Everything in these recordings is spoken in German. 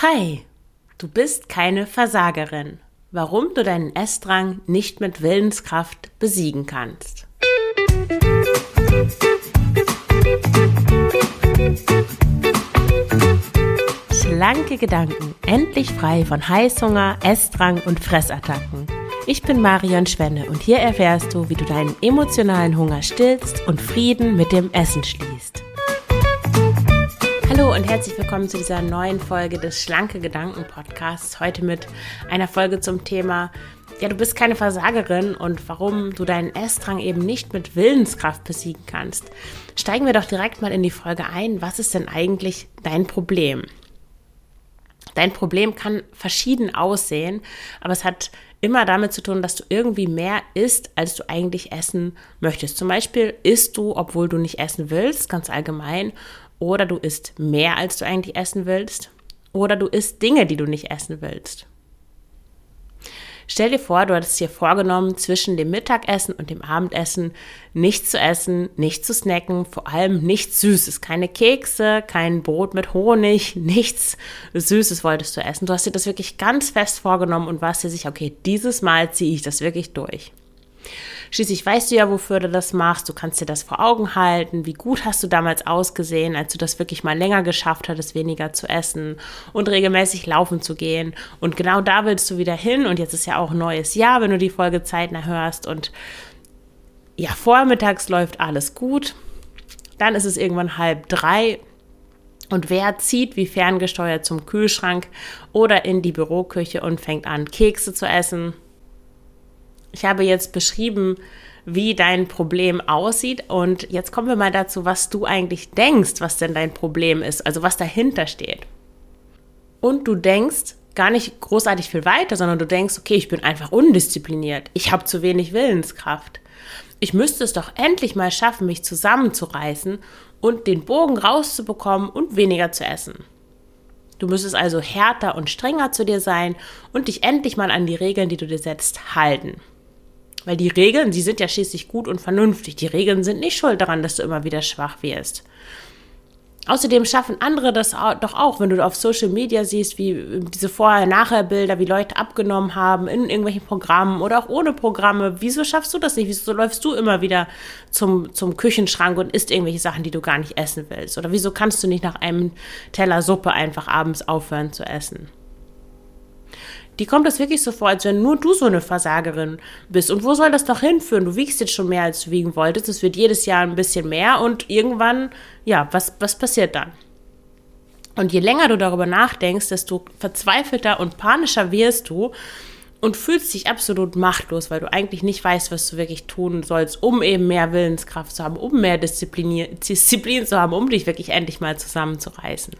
Hi, du bist keine Versagerin. Warum du deinen Essdrang nicht mit Willenskraft besiegen kannst. Schlanke Gedanken, endlich frei von Heißhunger, Essdrang und Fressattacken. Ich bin Marion Schwenne und hier erfährst du, wie du deinen emotionalen Hunger stillst und Frieden mit dem Essen schließt. Hallo und herzlich willkommen zu dieser neuen Folge des Schlanke Gedanken Podcasts. Heute mit einer Folge zum Thema, du bist keine Versagerin und warum du deinen Essdrang eben nicht mit Willenskraft besiegen kannst. Steigen wir doch direkt mal in die Folge ein. Was ist denn eigentlich dein Problem? Dein Problem kann verschieden aussehen, aber es hat immer damit zu tun, dass du irgendwie mehr isst, als du eigentlich essen möchtest. Zum Beispiel isst du, obwohl du nicht essen willst, ganz allgemein, oder du isst mehr, als du eigentlich essen willst, oder du isst Dinge, die du nicht essen willst. Stell dir vor, du hattest dir vorgenommen, zwischen dem Mittagessen und dem Abendessen nichts zu essen, nicht zu snacken, vor allem nichts Süßes. Keine Kekse, kein Brot mit Honig, nichts Süßes wolltest du essen. Du hast dir das wirklich ganz fest vorgenommen und warst dir sicher, okay, dieses Mal ziehe ich das wirklich durch. Schließlich weißt du ja, wofür du das machst. Du kannst dir das vor Augen halten. Wie gut hast du damals ausgesehen, als du das wirklich mal länger geschafft hattest, weniger zu essen und regelmäßig laufen zu gehen. Und genau da willst du wieder hin. Und jetzt ist ja auch ein neues Jahr, wenn du die Folge zeitnah hörst. Und ja, vormittags läuft alles gut. Dann ist es irgendwann 2:30. Und wer zieht wie ferngesteuert zum Kühlschrank oder in die Büroküche und fängt an, Kekse zu essen? Ich habe jetzt beschrieben, wie dein Problem aussieht und jetzt kommen wir mal dazu, was du eigentlich denkst, was denn dein Problem ist, also was dahinter steht. Und du denkst gar nicht großartig viel weiter, sondern du denkst, okay, ich bin einfach undiszipliniert, ich habe zu wenig Willenskraft. Ich müsste es doch endlich mal schaffen, mich zusammenzureißen und den Bogen rauszubekommen und weniger zu essen. Du müsstest also härter und strenger zu dir sein und dich endlich mal an die Regeln, die du dir setzt, halten. Weil die Regeln, die sind ja schließlich gut und vernünftig. Die Regeln sind nicht schuld daran, dass du immer wieder schwach wirst. Außerdem schaffen andere das doch auch, wenn du auf Social Media siehst, wie diese Vorher-Nachher-Bilder, wie Leute abgenommen haben in irgendwelchen Programmen oder auch ohne Programme. Wieso schaffst du das nicht? Wieso läufst du immer wieder zum Küchenschrank und isst irgendwelche Sachen, die du gar nicht essen willst? Oder wieso kannst du nicht nach einem Teller Suppe einfach abends aufhören zu essen? Die kommt das wirklich so vor, als wenn nur du so eine Versagerin bist. Und wo soll das doch hinführen? Du wiegst jetzt schon mehr, als du wiegen wolltest. Es wird jedes Jahr ein bisschen mehr und irgendwann, was passiert dann? Und je länger du darüber nachdenkst, desto verzweifelter und panischer wirst du und fühlst dich absolut machtlos, weil du eigentlich nicht weißt, was du wirklich tun sollst, um eben mehr Willenskraft zu haben, um mehr Disziplin zu haben, um dich wirklich endlich mal zusammenzureißen.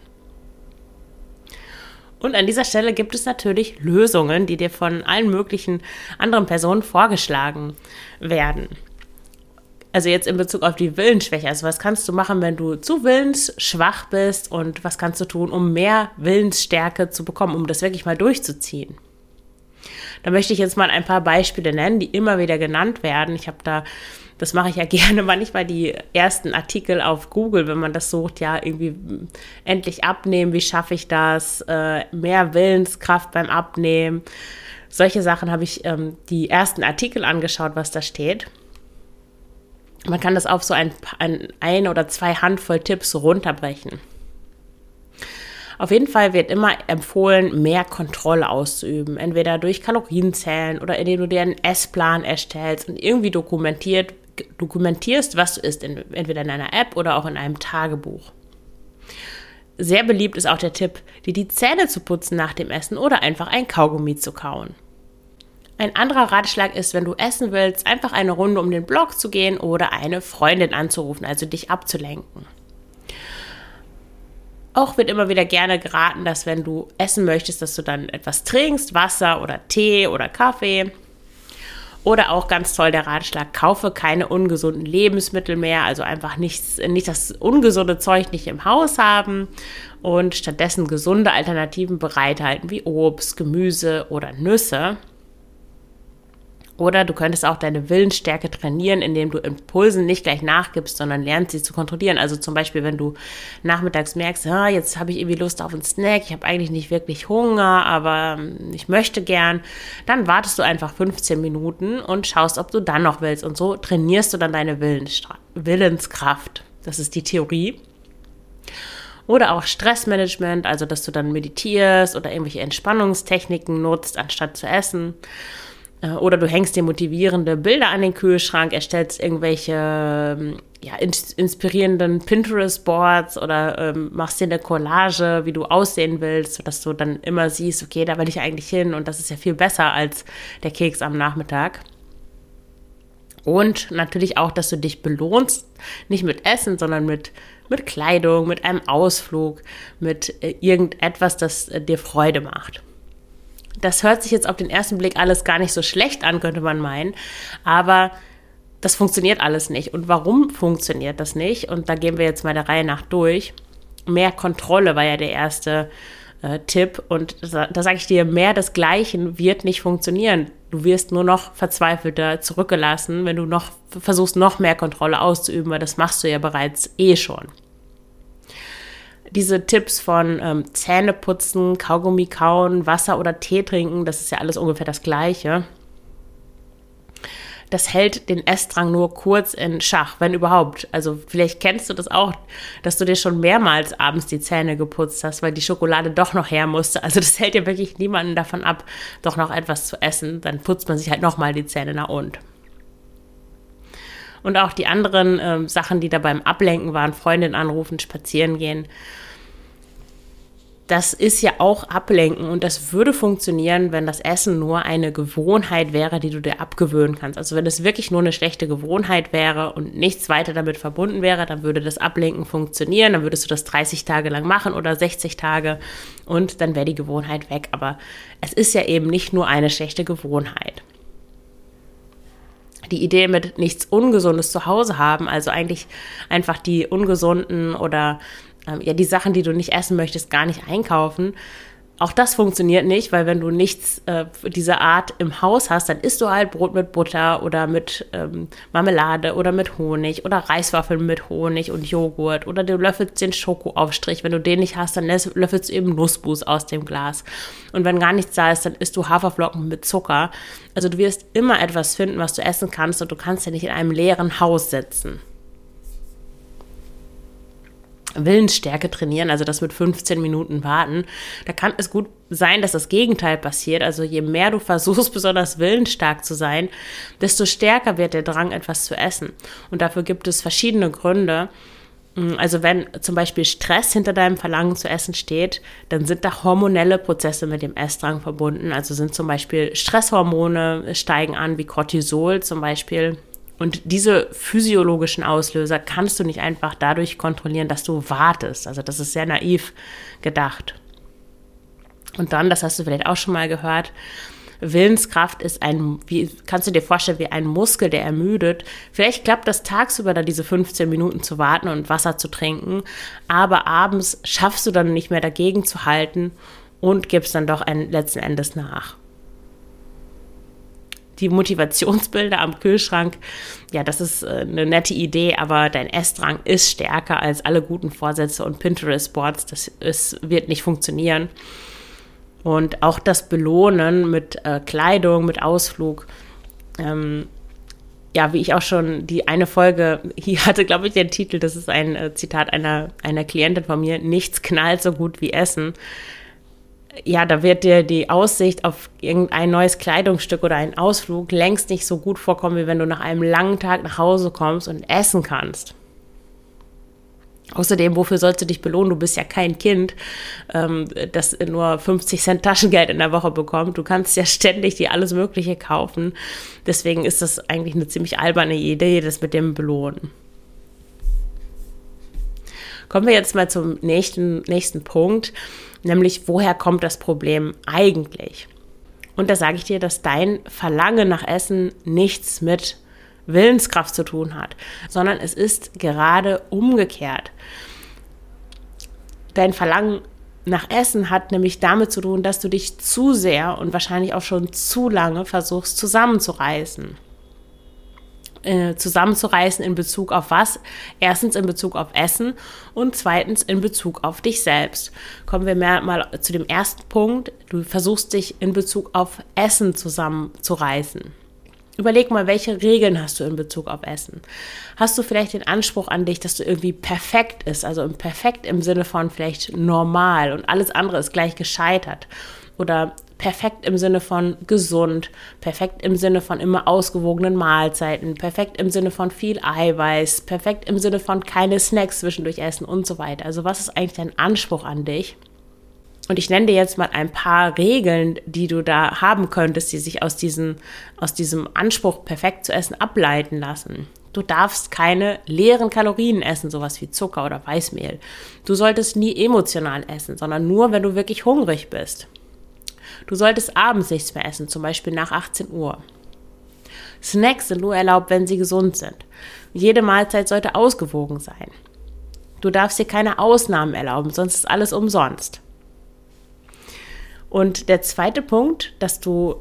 Und an dieser Stelle gibt es natürlich Lösungen, die dir von allen möglichen anderen Personen vorgeschlagen werden. Also jetzt in Bezug auf die Willensschwäche. Also was kannst du machen, wenn du zu willensschwach bist und was kannst du tun, um mehr Willensstärke zu bekommen, um das wirklich mal durchzuziehen? Da möchte ich jetzt mal ein paar Beispiele nennen, die immer wieder genannt werden. Das mache ich ja gerne manchmal, die ersten Artikel auf Google, wenn man das sucht, irgendwie endlich abnehmen, wie schaffe ich das, mehr Willenskraft beim Abnehmen. Solche Sachen habe ich die ersten Artikel angeschaut, was da steht. Man kann das auf so ein oder zwei Handvoll Tipps runterbrechen. Auf jeden Fall wird immer empfohlen, mehr Kontrolle auszuüben, entweder durch Kalorienzählen oder indem du dir einen Essplan erstellst und irgendwie dokumentierst, was du isst, entweder in einer App oder auch in einem Tagebuch. Sehr beliebt ist auch der Tipp, dir die Zähne zu putzen nach dem Essen oder einfach ein Kaugummi zu kauen. Ein anderer Ratschlag ist, wenn du essen willst, einfach eine Runde um den Block zu gehen oder eine Freundin anzurufen, also dich abzulenken. Auch wird immer wieder gerne geraten, dass wenn du essen möchtest, dass du dann etwas trinkst, Wasser oder Tee oder Kaffee. Oder auch ganz toll der Ratschlag, kaufe keine ungesunden Lebensmittel mehr, also einfach nicht das ungesunde Zeug nicht im Haus haben und stattdessen gesunde Alternativen bereithalten, wie Obst, Gemüse oder Nüsse. Oder du könntest auch deine Willensstärke trainieren, indem du Impulsen nicht gleich nachgibst, sondern lernst, sie zu kontrollieren. Also zum Beispiel, wenn du nachmittags merkst, jetzt habe ich irgendwie Lust auf einen Snack, ich habe eigentlich nicht wirklich Hunger, aber ich möchte gern, dann wartest du einfach 15 Minuten und schaust, ob du dann noch willst. Und so trainierst du dann deine Willenskraft. Das ist die Theorie. Oder auch Stressmanagement, also dass du dann meditierst oder irgendwelche Entspannungstechniken nutzt, anstatt zu essen. Oder du hängst dir motivierende Bilder an den Kühlschrank, erstellst irgendwelche inspirierenden Pinterest-Boards oder machst dir eine Collage, wie du aussehen willst, sodass du dann immer siehst, okay, da will ich eigentlich hin und das ist ja viel besser als der Keks am Nachmittag. Und natürlich auch, dass du dich belohnst, nicht mit Essen, sondern mit Kleidung, mit einem Ausflug, mit irgendetwas, das dir Freude macht. Das hört sich jetzt auf den ersten Blick alles gar nicht so schlecht an, könnte man meinen, aber das funktioniert alles nicht. Und warum funktioniert das nicht? Und da gehen wir jetzt mal der Reihe nach durch. Mehr Kontrolle war ja der erste Tipp und da sage ich dir, mehr des Gleichen wird nicht funktionieren. Du wirst nur noch verzweifelter zurückgelassen, wenn du noch versuchst, noch mehr Kontrolle auszuüben, weil das machst du ja bereits schon. Diese Tipps von Zähne putzen, Kaugummi kauen, Wasser oder Tee trinken, das ist ja alles ungefähr das Gleiche. Das hält den Essdrang nur kurz in Schach, wenn überhaupt. Also vielleicht kennst du das auch, dass du dir schon mehrmals abends die Zähne geputzt hast, weil die Schokolade doch noch her musste. Also das hält ja wirklich niemanden davon ab, doch noch etwas zu essen. Dann putzt man sich halt nochmal die Zähne, na und. Und auch die anderen Sachen, die da beim Ablenken waren, Freundin anrufen, spazieren gehen, das ist ja auch Ablenken und das würde funktionieren, wenn das Essen nur eine Gewohnheit wäre, die du dir abgewöhnen kannst. Also wenn es wirklich nur eine schlechte Gewohnheit wäre und nichts weiter damit verbunden wäre, dann würde das Ablenken funktionieren, dann würdest du das 30 Tage lang machen oder 60 Tage und dann wäre die Gewohnheit weg. Aber es ist ja eben nicht nur eine schlechte Gewohnheit. Die Idee mit nichts Ungesundes zu Hause haben, also eigentlich einfach die ungesunden oder die Sachen, die du nicht essen möchtest, gar nicht einkaufen. Auch das funktioniert nicht, weil wenn du nichts dieser Art im Haus hast, dann isst du halt Brot mit Butter oder mit Marmelade oder mit Honig oder Reiswaffeln mit Honig und Joghurt oder du löffelst den Schokoaufstrich. Wenn du den nicht hast, dann löffelst du eben Nussmus aus dem Glas. Und wenn gar nichts da ist, dann isst du Haferflocken mit Zucker. Also du wirst immer etwas finden, was du essen kannst und du kannst ja nicht in einem leeren Haus sitzen. Willensstärke trainieren, also das mit 15 Minuten warten, da kann es gut sein, dass das Gegenteil passiert. Also je mehr du versuchst, besonders willensstark zu sein, desto stärker wird der Drang, etwas zu essen. Und dafür gibt es verschiedene Gründe. Also wenn zum Beispiel Stress hinter deinem Verlangen zu essen steht, dann sind da hormonelle Prozesse mit dem Essdrang verbunden. Also sind zum Beispiel Stresshormone steigen an, wie Cortisol zum Beispiel. Und diese physiologischen Auslöser kannst du nicht einfach dadurch kontrollieren, dass du wartest. Also das ist sehr naiv gedacht. Und dann, das hast du vielleicht auch schon mal gehört, Willenskraft ist kannst du dir vorstellen, wie ein Muskel, der ermüdet. Vielleicht klappt das tagsüber da diese 15 Minuten zu warten und Wasser zu trinken, aber abends schaffst du dann nicht mehr dagegen zu halten und gibst dann doch letzten Endes nach. Die Motivationsbilder am Kühlschrank, ja, das ist eine nette Idee, aber dein Essdrang ist stärker als alle guten Vorsätze und Pinterest-Boards. Das wird nicht funktionieren. Und auch das Belohnen mit Kleidung, mit Ausflug, wie ich auch schon die eine Folge, hier hatte, glaube ich, den Titel, das ist ein Zitat einer Klientin von mir, nichts knallt so gut wie Essen. Ja, da wird dir die Aussicht auf irgendein neues Kleidungsstück oder einen Ausflug längst nicht so gut vorkommen, wie wenn du nach einem langen Tag nach Hause kommst und essen kannst. Außerdem, wofür sollst du dich belohnen? Du bist ja kein Kind, das nur 50 Cent Taschengeld in der Woche bekommt. Du kannst ja ständig dir alles Mögliche kaufen. Deswegen ist das eigentlich eine ziemlich alberne Idee, das mit dem Belohnen. Kommen wir jetzt mal zum nächsten Punkt, nämlich woher kommt das Problem eigentlich? Und da sage ich dir, dass dein Verlangen nach Essen nichts mit Willenskraft zu tun hat, sondern es ist gerade umgekehrt. Dein Verlangen nach Essen hat nämlich damit zu tun, dass du dich zu sehr und wahrscheinlich auch schon zu lange versuchst zusammenzureißen. Zusammenzureißen in Bezug auf was? Erstens in Bezug auf Essen und zweitens in Bezug auf dich selbst. Kommen wir mal zu dem ersten Punkt. Du versuchst dich in Bezug auf Essen zusammenzureißen. Überleg mal, welche Regeln hast du in Bezug auf Essen? Hast du vielleicht den Anspruch an dich, dass du irgendwie perfekt ist, also perfekt im Sinne von vielleicht normal und alles andere ist gleich gescheitert? Oder perfekt im Sinne von gesund, perfekt im Sinne von immer ausgewogenen Mahlzeiten, perfekt im Sinne von viel Eiweiß, perfekt im Sinne von keine Snacks zwischendurch essen und so weiter. Also was ist eigentlich dein Anspruch an dich? Und ich nenne dir jetzt mal ein paar Regeln, die du da haben könntest, die sich aus diesem Anspruch, perfekt zu essen, ableiten lassen. Du darfst keine leeren Kalorien essen, sowas wie Zucker oder Weißmehl. Du solltest nie emotional essen, sondern nur, wenn du wirklich hungrig bist. Du solltest abends nichts mehr essen, zum Beispiel nach 18 Uhr. Snacks sind nur erlaubt, wenn sie gesund sind. Jede Mahlzeit sollte ausgewogen sein. Du darfst dir keine Ausnahmen erlauben, sonst ist alles umsonst. Und der zweite Punkt, dass du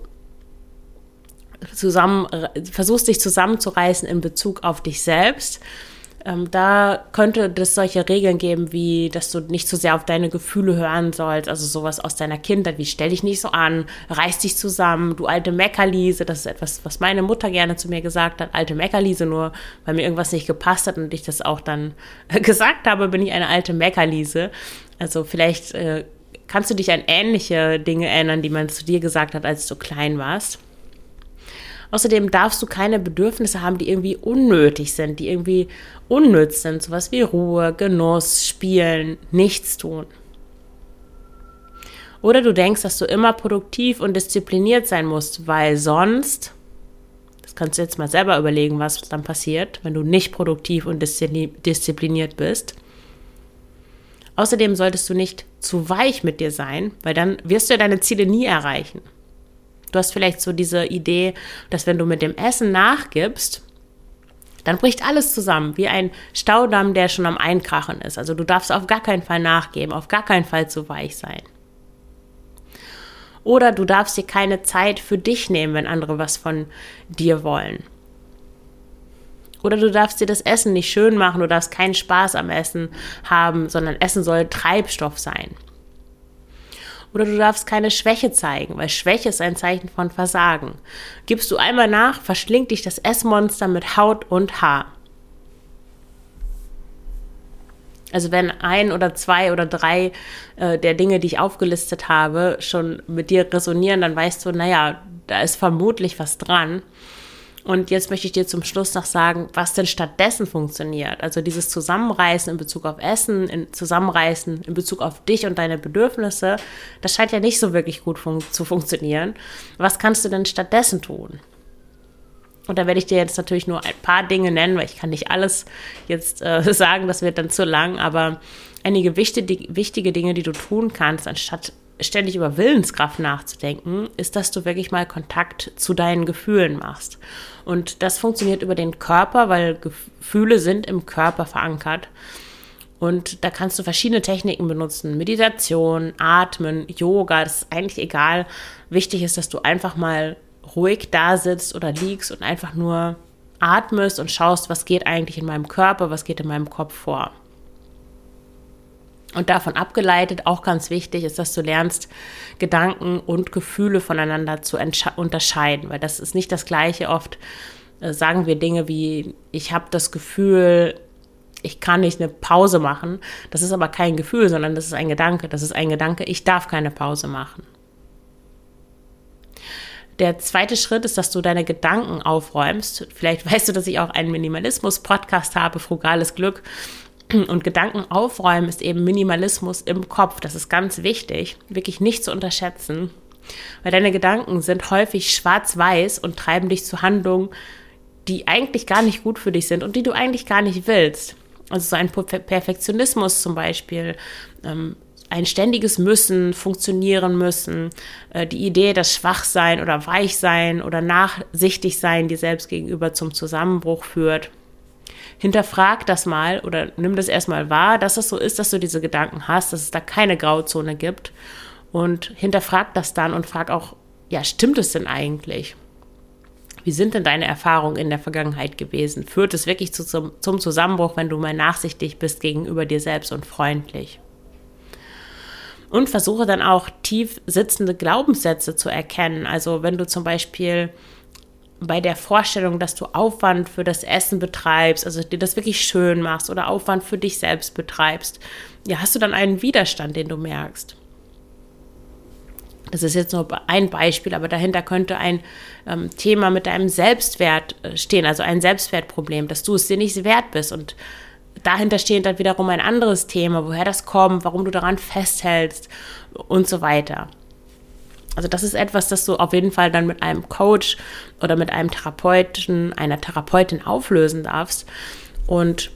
versuchst, dich zusammenzureißen in Bezug auf dich selbst, da könnte es solche Regeln geben, wie, dass du nicht zu sehr auf deine Gefühle hören sollst, also sowas aus deiner Kindheit, wie stell dich nicht so an, reiß dich zusammen, du alte Meckerliese, das ist etwas, was meine Mutter gerne zu mir gesagt hat, alte Meckerliese, nur weil mir irgendwas nicht gepasst hat und ich das auch dann gesagt habe, bin ich eine alte Meckerliese. Also vielleicht kannst du dich an ähnliche Dinge erinnern, die man zu dir gesagt hat, als du klein warst. Außerdem darfst du keine Bedürfnisse haben, die irgendwie unnötig sind, die irgendwie unnütz sind. Sowas wie Ruhe, Genuss, Spielen, nichts tun. Oder du denkst, dass du immer produktiv und diszipliniert sein musst, weil sonst, das kannst du jetzt mal selber überlegen, was dann passiert, wenn du nicht produktiv und diszipliniert bist. Außerdem solltest du nicht zu weich mit dir sein, weil dann wirst du deine Ziele nie erreichen. Du hast vielleicht so diese Idee, dass wenn du mit dem Essen nachgibst, dann bricht alles zusammen, wie ein Staudamm, der schon am Einkrachen ist. Also du darfst auf gar keinen Fall nachgeben, auf gar keinen Fall zu weich sein. Oder du darfst dir keine Zeit für dich nehmen, wenn andere was von dir wollen. Oder du darfst dir das Essen nicht schön machen, du darfst keinen Spaß am Essen haben, sondern Essen soll Treibstoff sein. Oder du darfst keine Schwäche zeigen, weil Schwäche ist ein Zeichen von Versagen. Gibst du einmal nach, verschlingt dich das Essmonster mit Haut und Haar. Also wenn 1 oder 2 oder 3 der Dinge, die ich aufgelistet habe, schon mit dir resonieren, dann weißt du, naja, da ist vermutlich was dran. Und jetzt möchte ich dir zum Schluss noch sagen, was denn stattdessen funktioniert. Also dieses Zusammenreißen in Bezug auf Essen, Zusammenreißen in Bezug auf dich und deine Bedürfnisse, das scheint ja nicht so wirklich gut zu funktionieren. Was kannst du denn stattdessen tun? Und da werde ich dir jetzt natürlich nur ein paar Dinge nennen, weil ich kann nicht alles jetzt sagen, das wird dann zu lang, aber einige wichtige Dinge, die du tun kannst, anstatt ständig über Willenskraft nachzudenken, ist, dass du wirklich mal Kontakt zu deinen Gefühlen machst. Und das funktioniert über den Körper, weil Gefühle sind im Körper verankert. Und da kannst du verschiedene Techniken benutzen. Meditation, Atmen, Yoga, das ist eigentlich egal. Wichtig ist, dass du einfach mal ruhig da sitzt oder liegst und einfach nur atmest und schaust, was geht eigentlich in meinem Körper, was geht in meinem Kopf vor. Und davon abgeleitet, auch ganz wichtig, ist, dass du lernst, Gedanken und Gefühle voneinander zu unterscheiden, weil das ist nicht das Gleiche. Oft sagen wir Dinge wie, ich habe das Gefühl, ich kann nicht eine Pause machen. Das ist aber kein Gefühl, sondern das ist ein Gedanke. Das ist ein Gedanke, ich darf keine Pause machen. Der zweite Schritt ist, dass du deine Gedanken aufräumst. Vielleicht weißt du, dass ich auch einen Minimalismus-Podcast habe, Frugales Glück. Und Gedanken aufräumen ist eben Minimalismus im Kopf. Das ist ganz wichtig, wirklich nicht zu unterschätzen. Weil deine Gedanken sind häufig schwarz-weiß und treiben dich zu Handlungen, die eigentlich gar nicht gut für dich sind und die du eigentlich gar nicht willst. Also so ein Perfektionismus zum Beispiel, ein ständiges Müssen, funktionieren müssen, die Idee, dass Schwachsein oder Weichsein oder nachsichtig sein dir selbst gegenüber zum Zusammenbruch führt. hinterfrag das mal oder nimm das erstmal wahr, dass es so ist, dass du diese Gedanken hast, dass es da keine Grauzone gibt und hinterfrag das dann und frag auch, ja, stimmt es denn eigentlich? Wie sind denn deine Erfahrungen in der Vergangenheit gewesen? Führt es wirklich zum Zusammenbruch, wenn du mal nachsichtig bist gegenüber dir selbst und freundlich? Und versuche dann auch tief sitzende Glaubenssätze zu erkennen. Also wenn du zum Beispiel bei der Vorstellung, dass du Aufwand für das Essen betreibst, also dir das wirklich schön machst oder Aufwand für dich selbst betreibst, ja, hast du dann einen Widerstand, den du merkst. Das ist jetzt nur ein Beispiel, aber dahinter könnte ein Thema mit deinem Selbstwert stehen, also ein Selbstwertproblem, dass du es dir nicht wert bist. Und dahinter steht dann wiederum ein anderes Thema, woher das kommt, warum du daran festhältst und so weiter. Also das ist etwas, das du auf jeden Fall dann mit einem Coach oder mit einem Therapeuten, einer Therapeutin auflösen darfst. Und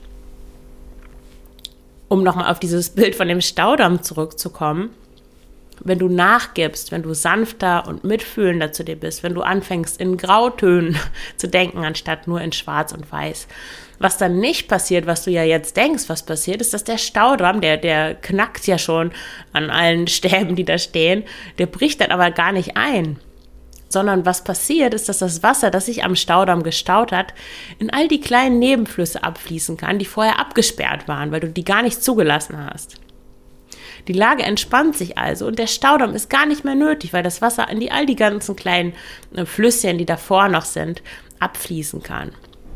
um nochmal auf dieses Bild von dem Staudamm zurückzukommen, wenn du nachgibst, wenn du sanfter und mitfühlender zu dir bist, wenn du anfängst in Grautönen zu denken, anstatt nur in Schwarz und Weiß. Was dann nicht passiert, was du ja jetzt denkst, was passiert, ist, dass der Staudamm, der knackt ja schon an allen Stäben, die da stehen, der bricht dann aber gar nicht ein. Sondern was passiert, ist, dass das Wasser, das sich am Staudamm gestaut hat, in all die kleinen Nebenflüsse abfließen kann, die vorher abgesperrt waren, weil du die gar nicht zugelassen hast. Die Lage entspannt sich also und der Staudamm ist gar nicht mehr nötig, weil das Wasser in all die ganzen kleinen Flüsschen, die davor noch sind, abfließen kann.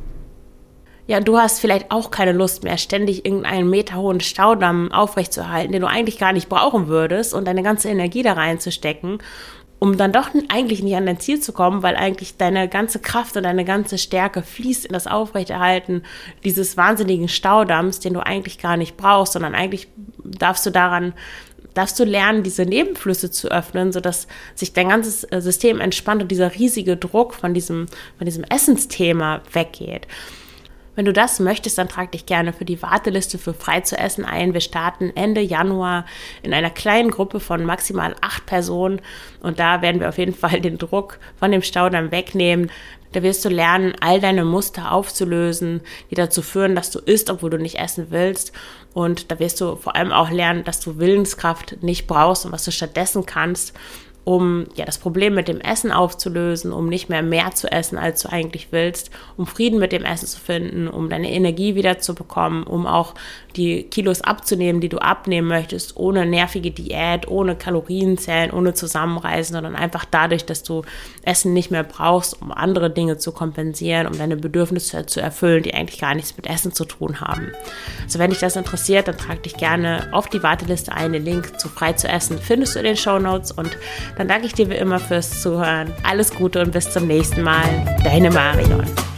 Ja, du hast vielleicht auch keine Lust mehr, ständig irgendeinen meterhohen Staudamm aufrechtzuerhalten, den du eigentlich gar nicht brauchen würdest und deine ganze Energie da reinzustecken, um dann doch eigentlich nicht an dein Ziel zu kommen, weil eigentlich deine ganze Kraft und deine ganze Stärke fließt in das Aufrechterhalten dieses wahnsinnigen Staudamms, den du eigentlich gar nicht brauchst, sondern eigentlich darfst du lernen, diese Nebenflüsse zu öffnen, sodass sich dein ganzes System entspannt und dieser riesige Druck von diesem Essensthema weggeht. Wenn du das möchtest, dann trag dich gerne für die Warteliste für Frei zu essen ein. Wir starten Ende Januar in einer kleinen Gruppe von maximal 8 Personen und da werden wir auf jeden Fall den Druck von dem Staudamm wegnehmen. Da wirst du lernen, all deine Muster aufzulösen, die dazu führen, dass du isst, obwohl du nicht essen willst. Und da wirst du vor allem auch lernen, dass du Willenskraft nicht brauchst und was du stattdessen kannst, um das Problem mit dem Essen aufzulösen, um nicht mehr zu essen, als du eigentlich willst, um Frieden mit dem Essen zu finden, um deine Energie wieder zu bekommen, um auch die Kilos abzunehmen, die du abnehmen möchtest, ohne nervige Diät, ohne Kalorienzählen, ohne Zusammenreißen, sondern einfach dadurch, dass du Essen nicht mehr brauchst, um andere Dinge zu kompensieren, um deine Bedürfnisse zu erfüllen, die eigentlich gar nichts mit Essen zu tun haben. Also wenn dich das interessiert, dann trag dich gerne auf die Warteliste ein. Den Link zu Frei zu essen findest du in den Shownotes und dann danke ich dir wie immer fürs Zuhören. Alles Gute und bis zum nächsten Mal. Deine Marion.